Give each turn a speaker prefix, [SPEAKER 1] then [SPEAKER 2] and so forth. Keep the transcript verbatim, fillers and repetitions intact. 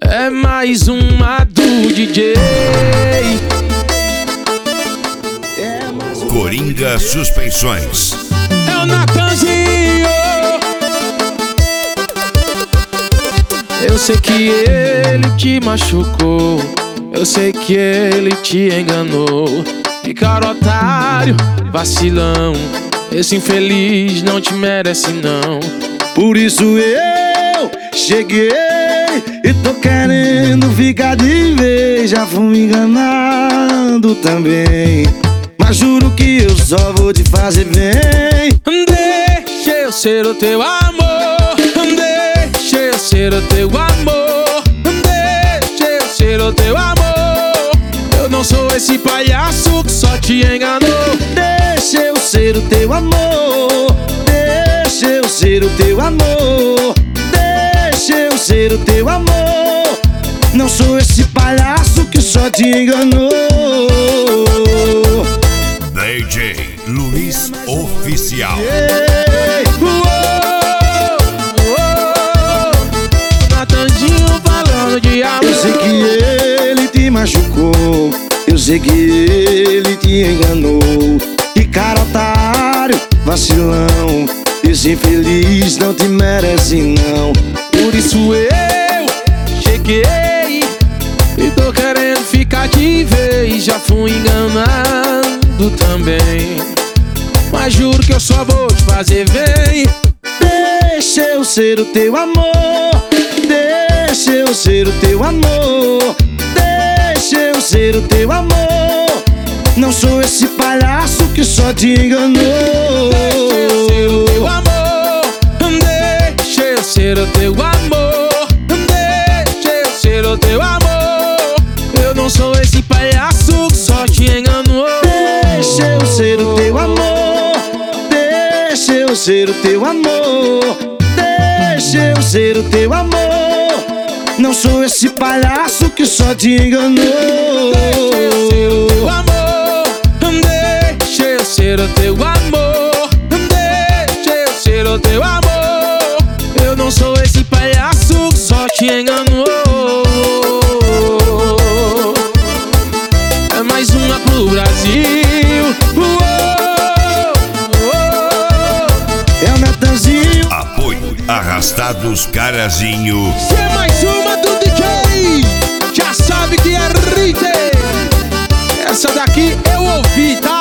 [SPEAKER 1] É mais uma do D J.
[SPEAKER 2] Coringa Suspensões.
[SPEAKER 1] É o Natanzinho. Eu sei que ele te machucou, eu sei que ele te enganou. E cara, otário, vacilão, esse infeliz não te merece não.
[SPEAKER 3] Por isso eu cheguei e tô querendo ficar de vez. Já fui enganado também, mas juro que eu só vou te fazer bem.
[SPEAKER 1] Deixa eu ser o teu amor, deixa eu ser o teu amor, deixa eu ser o teu amor. Eu não sou esse palhaço que só te enganou.
[SPEAKER 3] Deixa eu ser o teu amor, deixa eu ser o teu amor, deixa eu ser o teu amor. Não sou esse palhaço que só te enganou.
[SPEAKER 2] D J Luiz Oficial.
[SPEAKER 3] Ei,
[SPEAKER 1] Natanzinho falando de amor.
[SPEAKER 3] eu sei que ele te machucou, eu sei que ele te enganou. Que cara, otário, vacilão, esse infeliz não te merece não.
[SPEAKER 1] Por isso eu cheguei e tô querendo ficar de vez. Já fui enganado também, mas juro que eu só vou te fazer bem.
[SPEAKER 3] Deixa eu ser o teu amor, deixa eu ser o teu amor, deixa eu ser o teu amor. Não sou esse palhaço que só te enganou.
[SPEAKER 1] Deixa eu ser o teu amor, deixa eu ser o teu amor, deixa eu ser o teu amor. Eu não sou esse palhaço que só te enganou.
[SPEAKER 3] Deixa eu ser o teu amor, deixa eu ser o teu amor, deixa eu ser o teu amor. Não sou esse palhaço que só te enganou.
[SPEAKER 1] Deixa eu ser o teu amor, deixa eu ser o teu amor. Eu não sou esse palhaço que só te enganou. É mais uma pro Brasil.
[SPEAKER 3] É o Natanzinho.
[SPEAKER 2] Apoio Arrastados Carazinho.
[SPEAKER 1] Se é mais uma do D J, já sabe que é Rite. Essa daqui eu ouvi, tá?